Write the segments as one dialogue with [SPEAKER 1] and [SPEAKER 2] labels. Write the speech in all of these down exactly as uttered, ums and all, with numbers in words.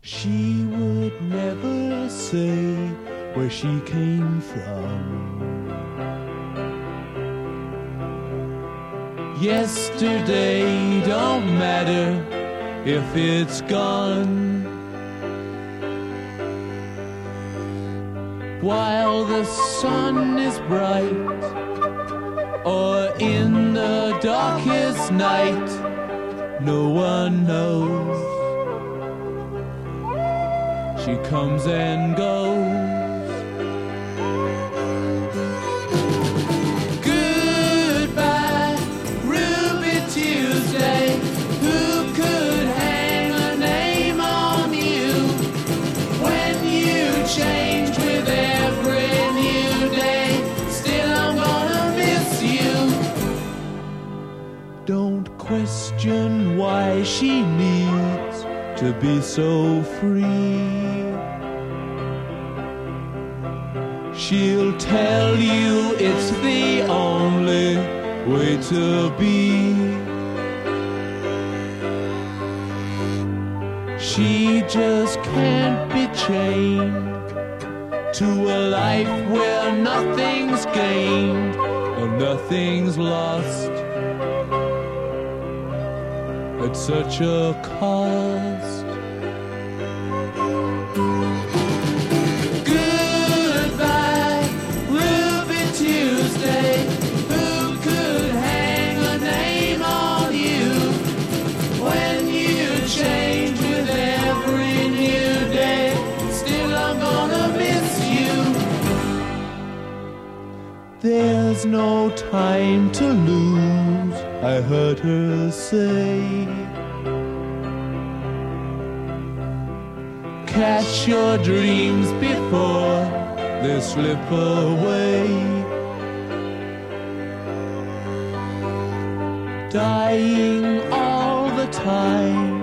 [SPEAKER 1] She would never say where she came from. Yesterday don't matter if it's gone. While the sun is bright, or in the darkest night, no one knows. She comes and goes. Goodbye, Ruby Tuesday. Who could hang a name on you when you change with every new day? Still, I'm gonna miss you. Don't question why she needs to be so free. She'll tell you it's the only way to be. She just can't be chained to a life where nothing's gained or nothing's lost at such a cost. There's no time to lose, I heard her say. Catch your dreams before they slip away. Dying all the time.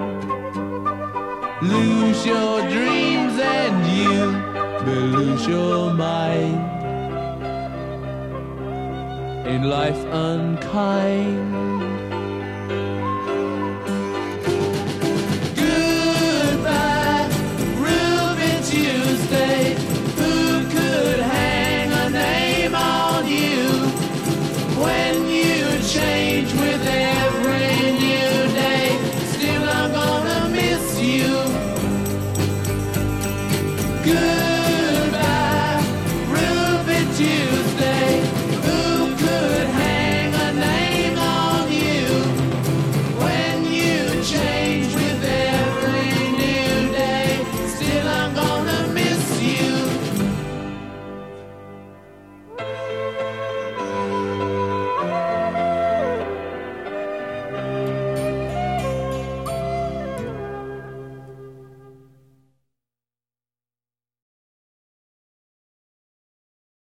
[SPEAKER 1] Lose your dreams and you may lose your mind. Ain't life unkind?